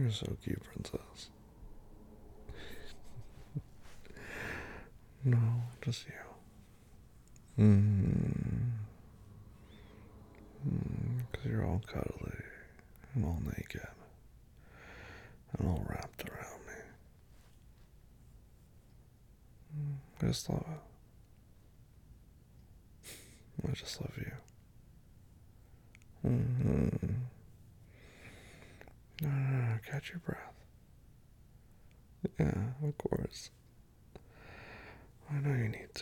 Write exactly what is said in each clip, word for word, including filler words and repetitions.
You're so cute, princess. No, just you. Mmm. Because you're all cuddly and all naked and all wrapped around me. I just love it. I just love you. Mm-hmm. No, no, no, catch your breath. Yeah, of course. I know you need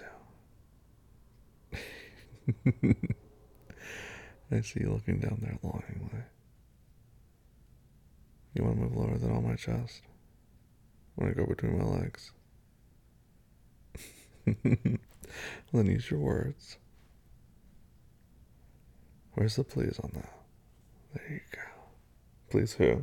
to. I see you looking down there longingly. You want to move lower than on my chest? Want to go between my legs? Then use your words. Where's the please on that? There you go. Please who?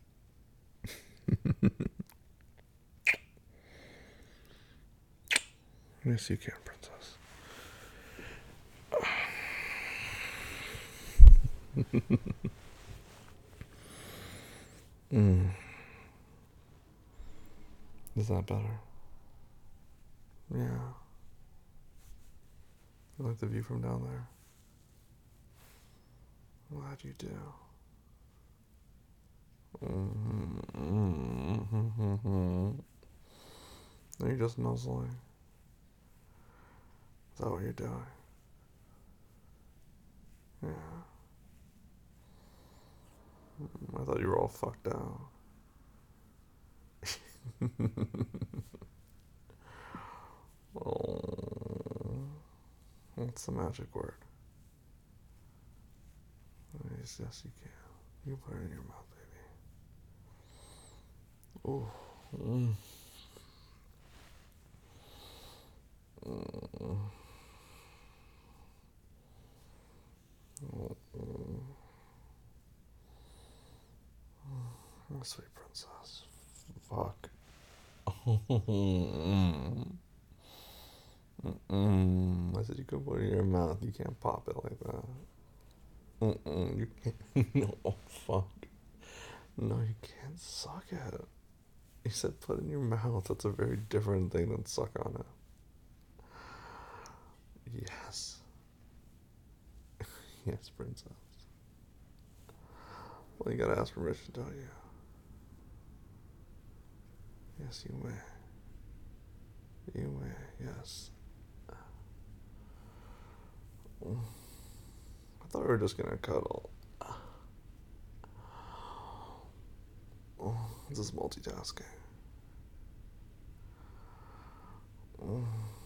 Yes, you can, princess. mm. Is that better? Yeah. You like the view from down there? I'm glad you do. Mm-hmm. Are you just nuzzling? Is that what you're doing? Yeah. I thought you were all fucked out. Oh, what's the magic word? Yes, yes, you can. You put it in your mouth, baby. Ooh. Mm. Mm. Mm. Mm. Sweet princess. Fuck. Mm. Mm. I said you can put it in your mouth. You can't pop it like that. Mm-mm. You can't. No, oh, fuck. No, you can't suck it. You said put it in your mouth. That's a very different thing than suck on it. Yes. Yes, princess. Well, you gotta ask permission, don't you? Yes, you may. You may, yes. I thought we were just gonna cuddle. Oh, this is multitasking. Well,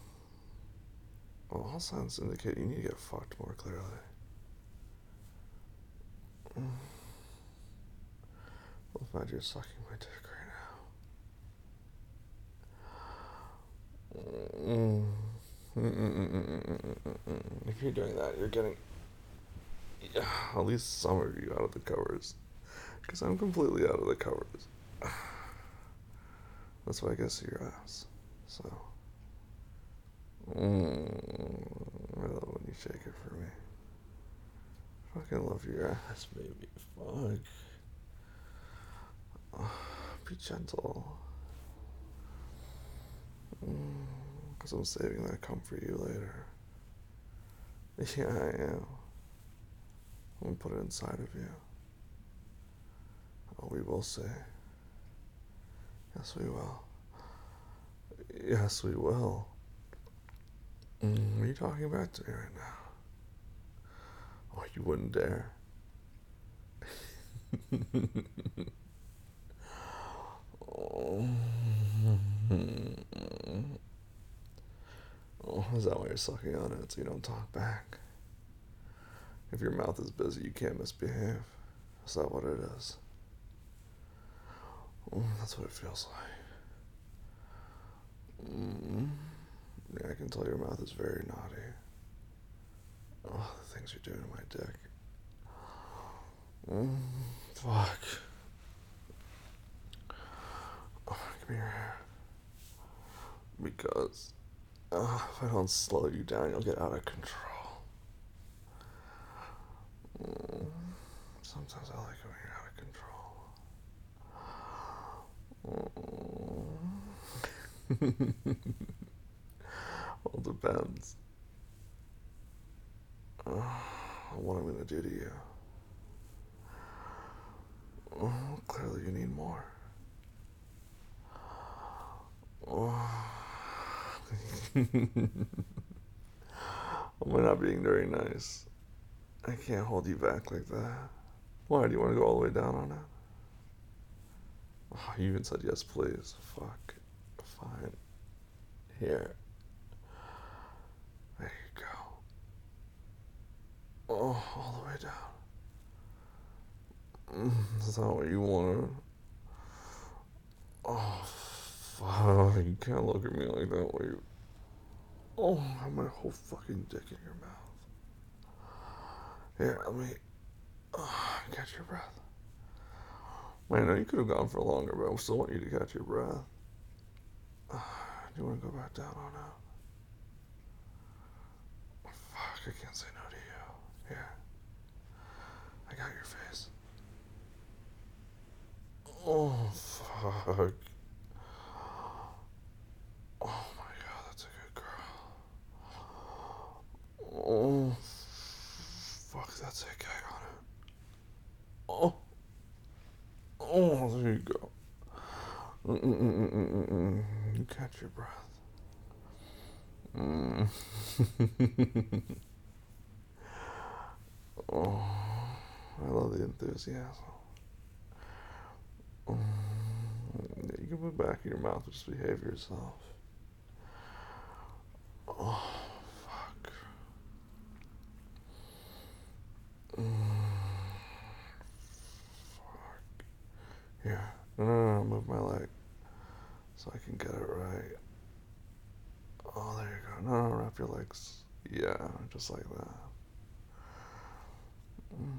all signs indicate you need to get fucked more clearly. Well, glad you're sucking my dick right now. Mm. Mm-mm-mm-mm-mm-mm-mm. If you're doing that, you're getting yeah, at least some of you out of the covers. Because I'm completely out of the covers. That's why I guess your ass. So. Mm, I love when you shake it for me. Fucking love your ass, baby. Fuck. Oh, be gentle. Because mm, I'm saving that cum for you later. Yeah, I am. I'm gonna put it inside of you. Oh, we will see. Yes, we will. Yes, we will. Mm, what are you talking back to me right now? Oh, you wouldn't dare. Oh. Oh, is that why you're sucking on it so you don't talk back? If your mouth is busy, you can't misbehave. Is that what it is? Oh, that's what it feels like. Mm. Yeah, I can tell your mouth is very naughty. Oh, the things you're doing to my dick. Mm, fuck. Oh, give me your hair. Because uh, if I don't slow you down, you'll get out of control. Mm, sometimes I like it when you're out of control. Well, it depends. Uh, what I'm gonna do to you. Oh, clearly you need more. Oh. Am I not being very nice? I can't hold you back like that. Why? Do you want to go all the way down on it? Oh, you even said yes, please. Fuck. Fine. Here. There you go. Oh, all the way down. Mm, that's not what you wanted. Oh, fuck. You can't look at me like that. Wait. Oh, I have my whole fucking dick in your mouth. Here, let me oh, catch your breath. Man, I know you could have gone for longer, but I still want you to catch your breath. Uh, do you want to go back down on it? Fuck, I can't say no to you. Here. I got your face. Oh, fuck. Oh my god, that's a good girl. Oh, fuck, that's a gag on it. Oh, oh, there you go. Mm-mm-mm-mm-mm-mm. You catch your breath. Mm. Oh, I love the enthusiasm. Oh, yeah, you can put back in your mouth, just behave yourself. Oh, fuck. Mm, fuck. Here. No, no, no, move my leg so I can get it right. Oh, there you go. No, no, wrap your legs. Yeah, just like that. Mm,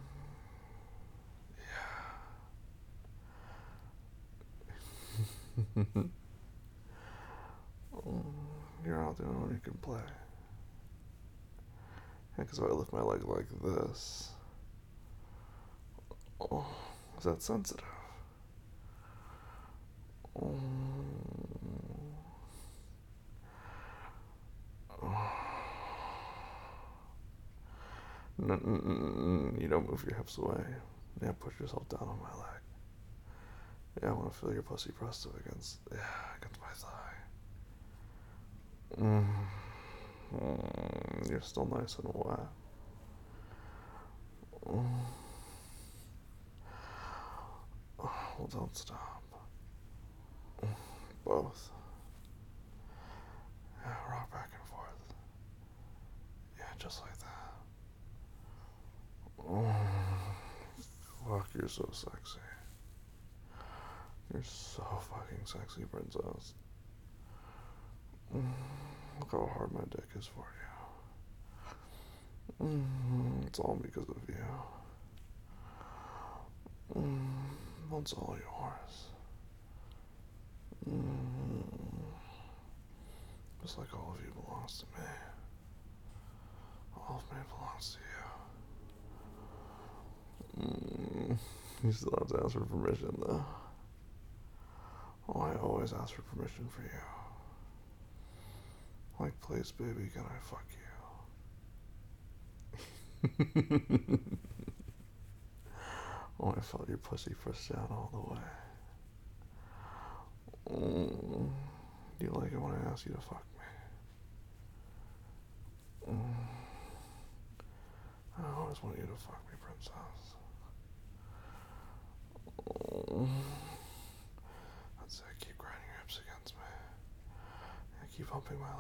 yeah. Oh, you're not the only one who can play. Yeah, because if I lift my leg like this. Oh, is that sensitive? Oh. Oh. You don't move your hips away. Yeah, push yourself down on my leg. Yeah, I want to feel your pussy pressed up against, yeah, against my thigh. Mm. Mm. You're still nice and wet. Mm. Oh, well, don't stop. Both. Yeah, rock back and forth. Yeah, just like that. Oh, fuck, you're so sexy. You're so fucking sexy, princess. Mm, look how hard my dick is for you. Mm, it's all because of you. Mm, it's all yours. Mm, just like all of you belongs to me. All of me belongs to you. Mm, you still have to ask for permission, though. Oh, I always ask for permission for you. Like, please, baby, can I fuck you? Oh, I felt your pussy pressed down all the way. Mm, do you like it when I ask you to fuck me? Mm, I always want you to fuck me, princess. Mm, that's it. Keep grinding your hips against me. Yeah, keep humping my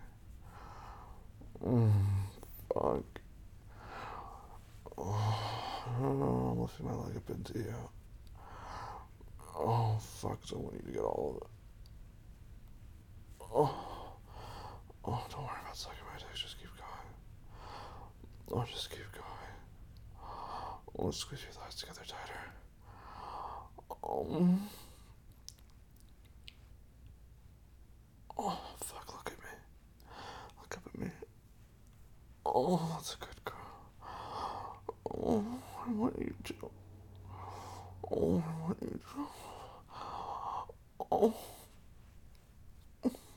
leg. Mm, fuck. Oh, no, no, I'm lifting my leg up into you. Oh, fuck, so I want you to get all of it. Oh, oh, don't worry about sucking my dick, just keep going. Oh, just keep going. Oh, let's squeeze your thighs together tighter. Oh, oh, fuck, look at me. Look up at me. Oh, that's a good girl. Oh, I want you to. Oh, I want you to. Oh.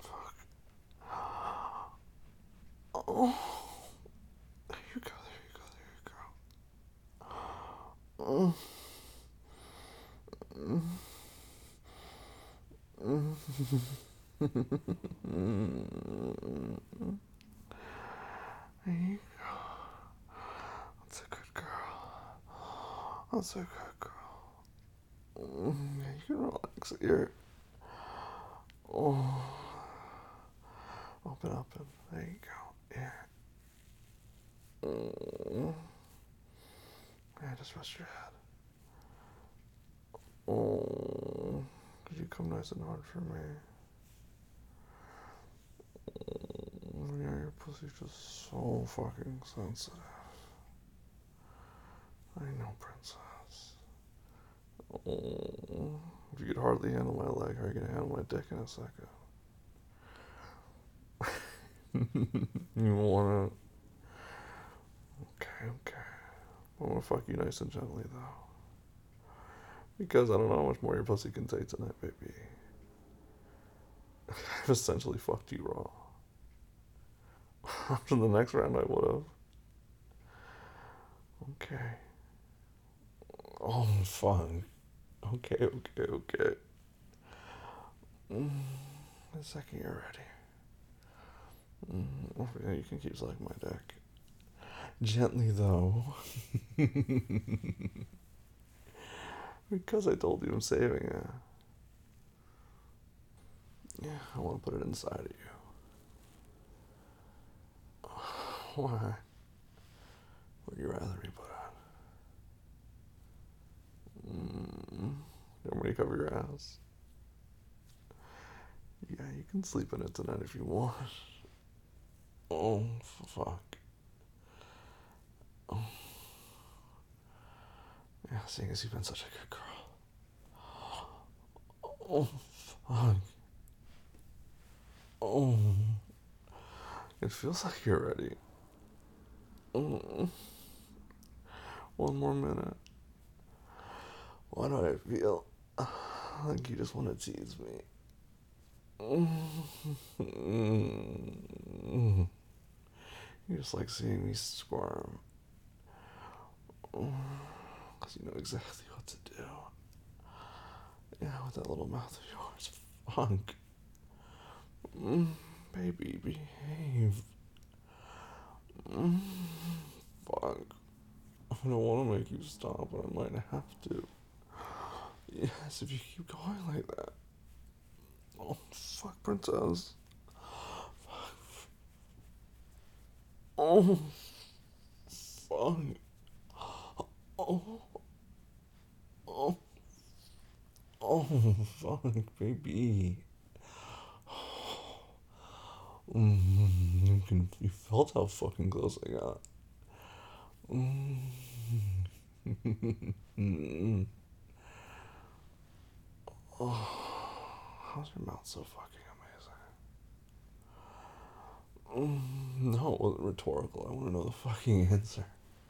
There you go. That's a good girl. That's a good girl. Yeah, you can relax here. Oh, open up and there you go. Yeah. Mm. Yeah, just rest your head. Oh, could you come nice and hard for me? Oh, yeah, your pussy's just so fucking sensitive. I know, princess. Oh, if you could hardly handle my leg, how are you gonna handle my dick in a second? You wanna? Okay, okay. I wanna fuck you nice and gently though, because I don't know how much more your pussy can take tonight, baby. I've essentially fucked you raw. After the next round, I would have. Okay. Oh, fuck. Okay, okay, okay. Mm, the second you're ready. Mm, yeah, you can keep sucking my dick. Gently, though. Because I told you I'm saving it. Yeah, I want to put it inside of you. Why? Would you rather be put on? Mm, you want me to cover your ass? Yeah, you can sleep in it tonight if you want. Oh, fuck. Oh. Yeah, seeing as you've been such a good girl. Oh, fuck. Oh. It feels like you're ready. Mm. One more minute. Why do I feel like you just want to tease me? Mm. You just like seeing me squirm. Because you know exactly what to do. Yeah, with that little mouth of yours. Funk. Mm, baby, behave. Mm, fuck. I don't want to make you stop, but I might have to. Yes, if you keep going like that. Oh, fuck, princess. Fuck. Oh, fuck. Oh, oh, oh, fuck, baby. Mm, you can, you felt how fucking close I got. Mm. Oh, how's your mouth so fucking amazing? Mm, no, it wasn't rhetorical. I want to know the fucking answer.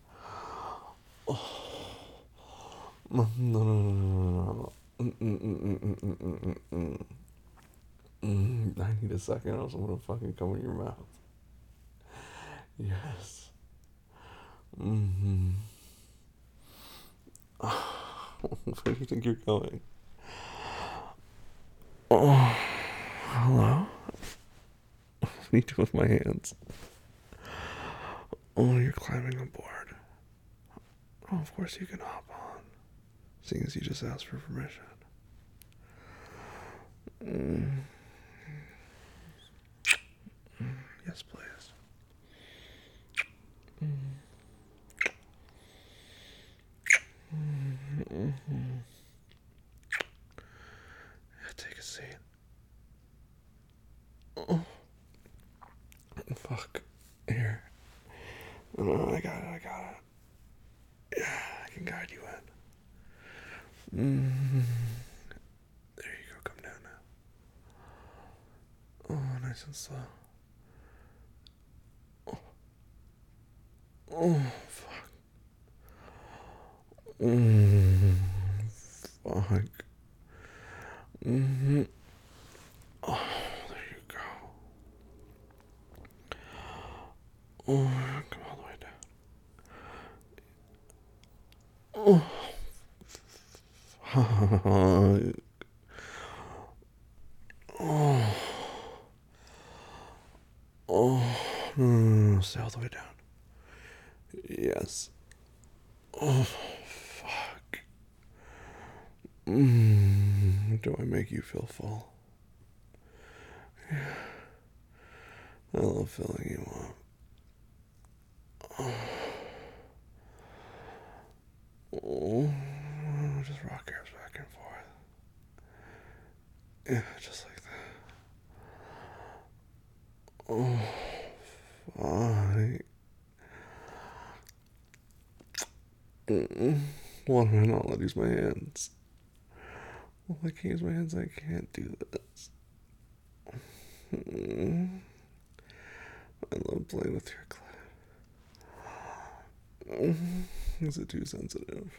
Oh, no, no, no, no, no, no. Mm, mm, mm, mm, mm, mm, mm, mm, mm. Mm, I need a second, else I'm gonna fucking come in your mouth. Yes. Mm-hmm. Where do you think you're going? Oh, hello? What do you do with my hands? Oh, you're climbing aboard. Oh, of course you can hop on, seeing as you just asked for permission. Mm. Mm. Yes, please. Mm. Mm-hmm. Yeah, take a seat. Oh, fuck. Here. No, no, I got it, I got it. Yeah, I can guide you in. Mm-hmm. There you go, come down now. Oh, nice and slow. Oh, oh fuck. Mm, fuck. Mm-hmm. Oh, there you go. Oh, come all the way down. Oh, Oh. Oh. No, no, no. Stay all the way down. Yes. Oh, fuck. Mm, do I make you feel full? Yeah. I love filling you up. Oh. Oh. Just rock your hips back and forth. Yeah, just like that. Oh, fuck. Mm-mm. Why do I not let use my hands? Well, I can't use my hands. I can't do this. Mm. I love playing with your clit. Mm. Is it too sensitive?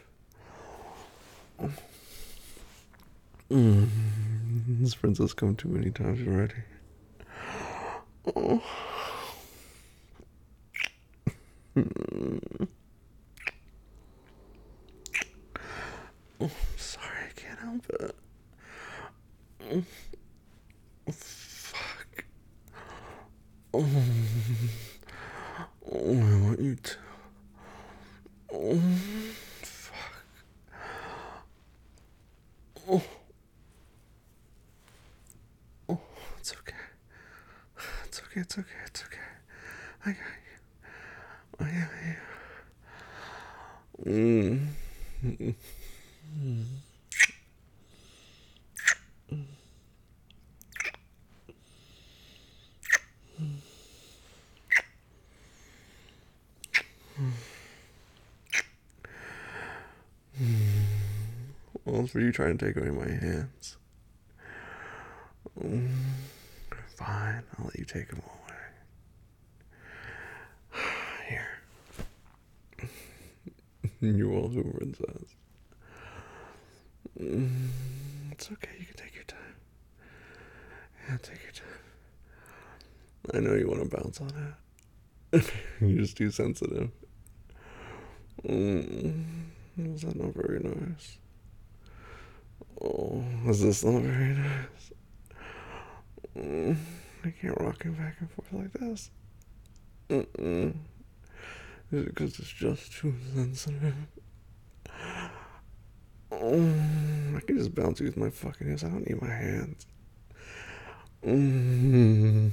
Mm. This princess come too many times already. Oh. Mm. Oh, sorry, I can't help it. Oh, fuck. Oh. Oh, I want you to. Oh, fuck. Oh. Oh, it's okay. It's okay, it's okay, it's okay. I got you. I got you. Mm. Mm. Mm. Well, it's for you trying to take away my hands. Mm. Fine, I'll let you take them away. Here. You're welcome, princess. Mm. It's okay, you can take your time. Yeah, take your time. I know you want to bounce on it. You're just too sensitive. Mm. Is that not very nice? Oh, is this not very nice? Mm. I can't rock him back and forth like this. Mm-mm. Is it because it's just too sensitive? Oh, I can just bounce you with my fucking hands. I don't need my hands. Mm.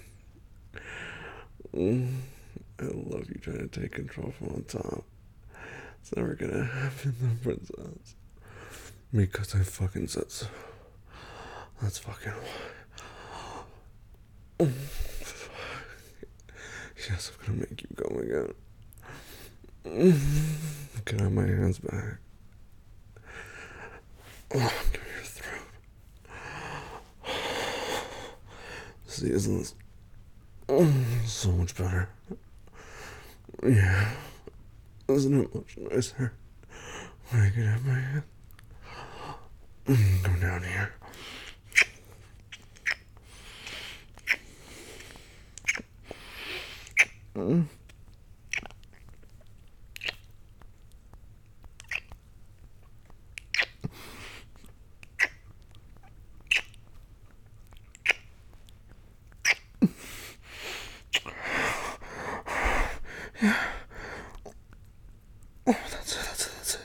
Mm. I love you trying to take control from on top. It's never gonna happen, though, princess. Because I fucking said so. That's fucking why. Oh, yes, I'm gonna make you come again. Mm. Can I have my hands back? Oh, give me your throat. See, isn't this oh, so much better? Yeah. Isn't it much nicer when I can have my hand? Mm, come down here. Mm. Yeah. Oh, that's it, that's it, that's it.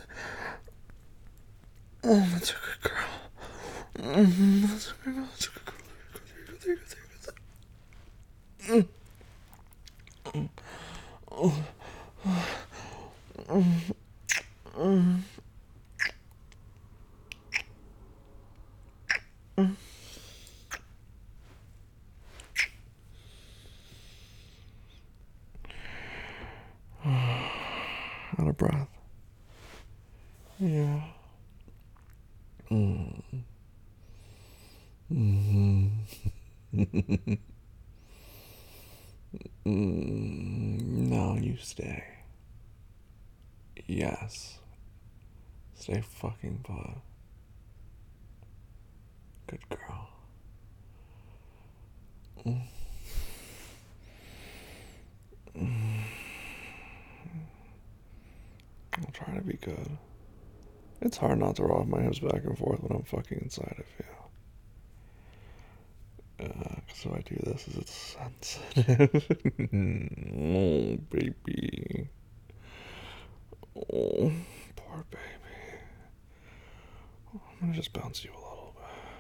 Oh, that's a good girl. Mm-hmm, that's a good girl, that's a good girl. There you go, there you go, there you go, there you go. Mm. Oh. Mm. Mm. Mm. Out of breath. Yeah. Mm. Mm-hmm. mm. No, you stay. Yes. Stay fucking put. Good girl. Mm. Mm. I'll try to be good. It's hard not to rock my hips back and forth when I'm fucking inside of you. Uh, cause if I do this, is it sensitive? Oh, baby. Oh, poor baby. I'm gonna just bounce you a little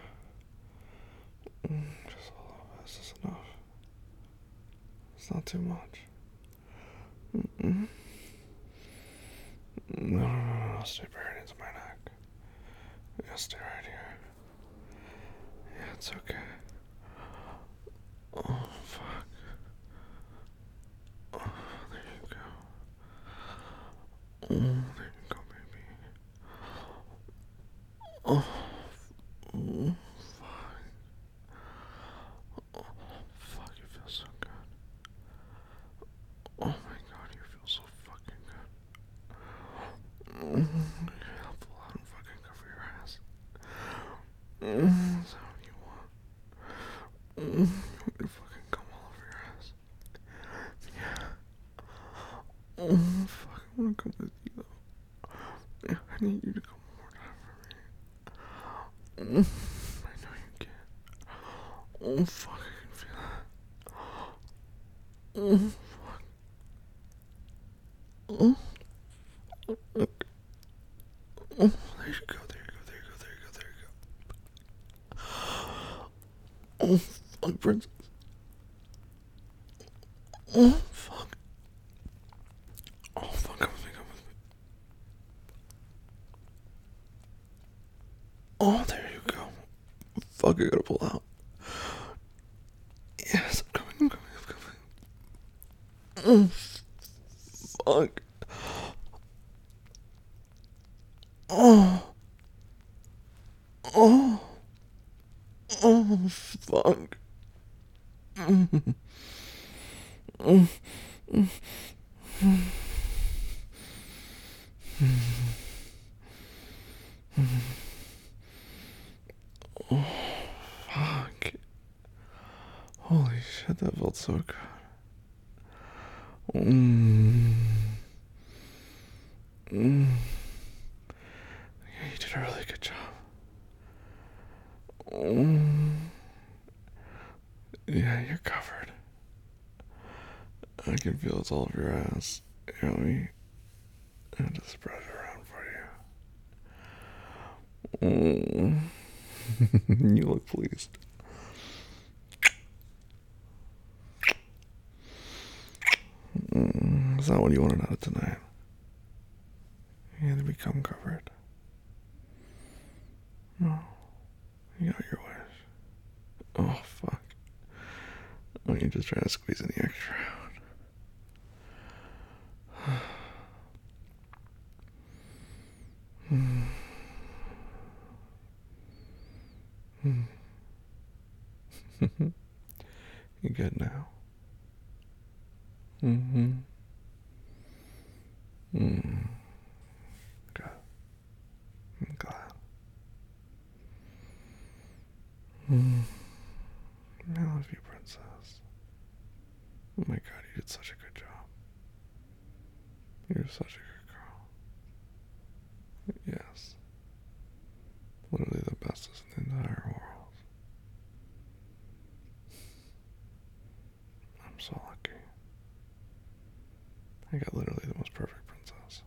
bit. Just a little bit. Is this enough? It's not too much. Mm-mm. No, no, no, no. Stay buried into my neck. Yeah, stay right here. Yeah, it's okay. Oh, fuck. Oh, there you go. Oh, there you go, baby. Oh, oh fuck. Oh, fuck, you feel so good. Oh my god, you feel so fucking good. Mm-hmm. I'll pull out and fucking cover your ass. Mm-hmm. Is that what you want? Mm-hmm. You want me to fucking come all over your ass? Yeah. Oh, fuck, I wanna come with you though. Yeah, I need you to come one more time for me. Mm-hmm. I know you can. Oh, fuck, I can feel that. Oh, fuck. Oh. Okay. Oh, there you go, there you go, there you go, there you go, there you go. Oh, fuck, princess. Oh, fuck. Oh, fuck, come with me, come with me. Oh, there you go. Fuck, I gotta pull out. Yes, I'm coming, I'm coming, I'm coming. Oh, fuck. Oh. Oh. Oh, fuck. Mm. Mm. Mm. Oh, fuck. Holy shit, that felt so good. Mm. Mm. Yeah, you did a really good job. Mm. Yeah, you're covered. I can feel it's all over your ass. You know me? I just spread it around for you. Mm. You look pleased. Mm. Is that what you wanted out of tonight? You had to become covered. No. You got your wish. Oh, fuck. Oh, you're just trying to squeeze any extra out. Mm. Mm. You good now? Mm-hmm. Mm. Good. I'm glad. Mm. I love you, princess. Oh my god, you did such a good job. You're such a good girl. Yes. Literally the bestest in the entire world. I'm so lucky. I got literally the most perfect princess.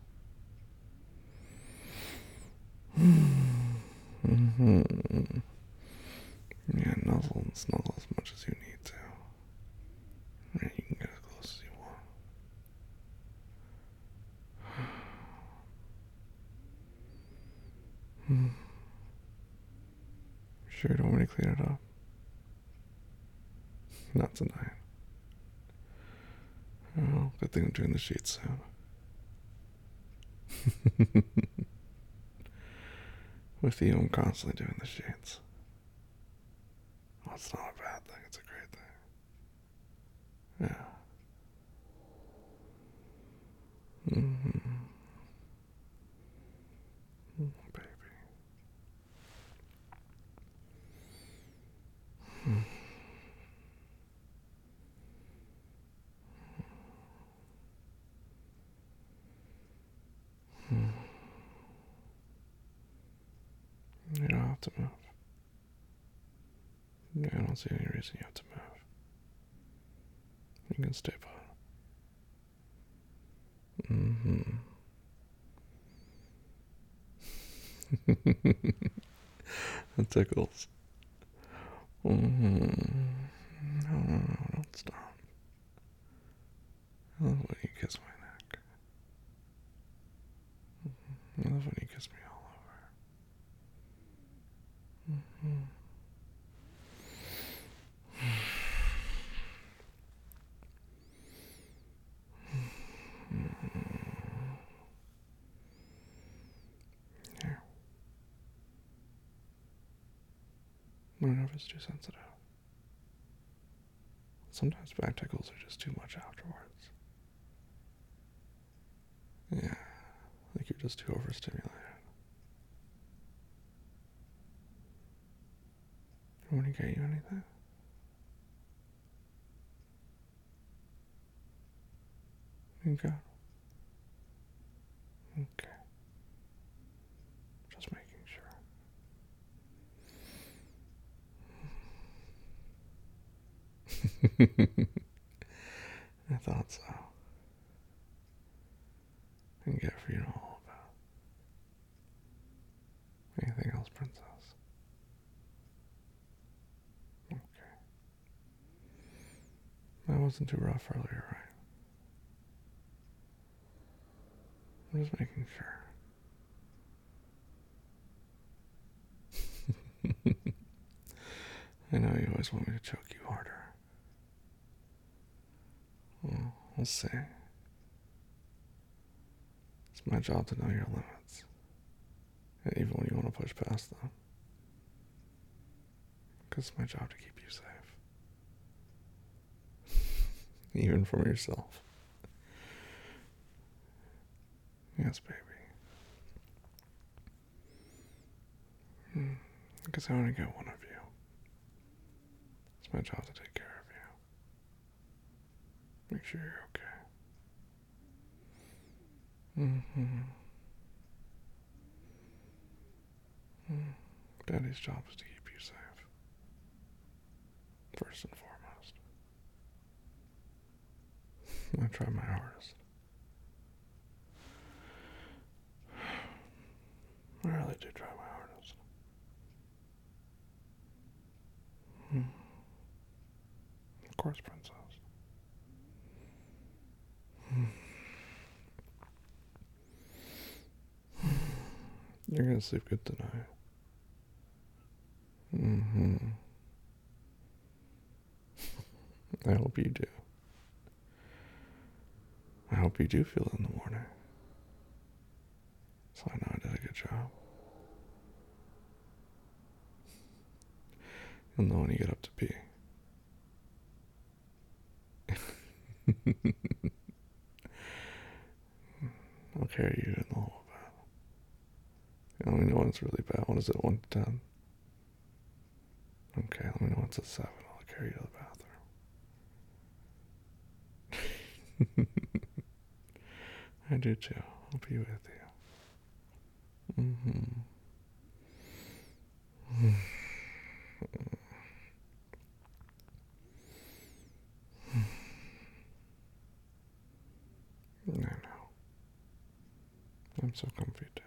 Mm-hmm. Yeah, nuzzle and snuggle as much as you need to. And you can get as close as you want. Mm. Sure, you don't want me to clean it up? Not tonight. Oh, good thing I'm doing the sheets soon. With you, I'm constantly doing the sheets. Well, it's not a bad thing, it's a great thing. Yeah. Mm-hmm. Mm, baby. Mm. Mm. have to move. Yeah, I don't see any reason you have to move. You can stay put. Mm-hmm. It tickles. Mm-hmm. No, no, no, don't stop. I love when you kiss my neck. I love when you kiss me all over. Mm-hmm. Here. I don't know if it's too sensitive. Sometimes back tickles are just too much afterwards. Yeah, like you're just too overstimulated. I want to get you anything? Okay. Okay. Just making sure. I thought so. I can get for you all about. Anything else, princess? Okay. That wasn't too rough earlier, right? I'm just making sure. I know you always want me to choke you harder. Well, we'll see. It's my job to know your limits. And even when you want to push past them. Because it's my job to keep you safe. Even from yourself. Yes, baby. Because I want to get one of you. It's my job to take care of you. Make sure you're okay. Mm-hmm. Mm. Daddy's job is to keep you safe. First and foremost. I try my hardest. I really do try my hardest. Hmm. Of course, princess. Hmm. You're gonna sleep good tonight. Mm-hmm. I hope you do. I hope you do feel it in the morning. So I know I did a good job. You'll know when you get up to pee. I'll carry you in the whole bath. Let me know when it's really bad. What is it, one to ten? Okay, let me know when it's a seven. I'll carry you to the bathroom. I do too. I'll be with you. Mm-hmm. I know. I'm so comfy too.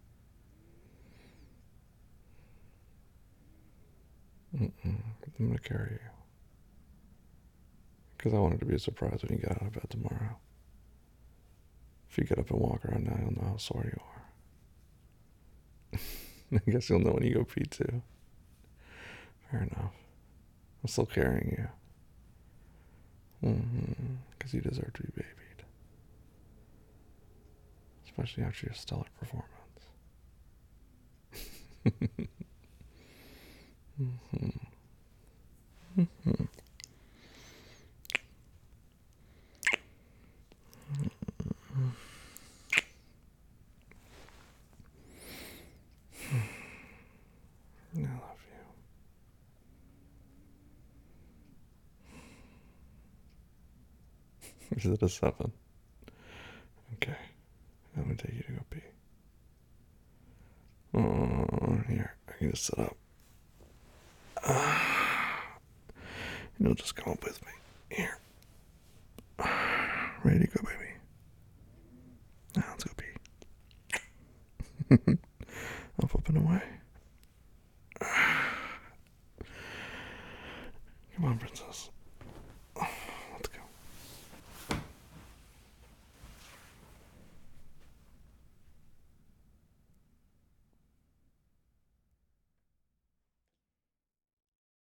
Mm-mm. I'm gonna carry you. Because I want it to be a surprise when you get out of bed tomorrow. If you get up and walk around now, you'll know how sore you are. I guess you'll know when you go pee too. Fair enough. I'm still carrying you. Mm-hmm. Because you deserve to be babied. Especially after your stellar performance. Mm-hmm. Mm-hmm. I love you. Is it a seven? Okay. I'm gonna take you to go pee. Oh, here. I you to sit up. And you'll just come up with me. Here. Ready to go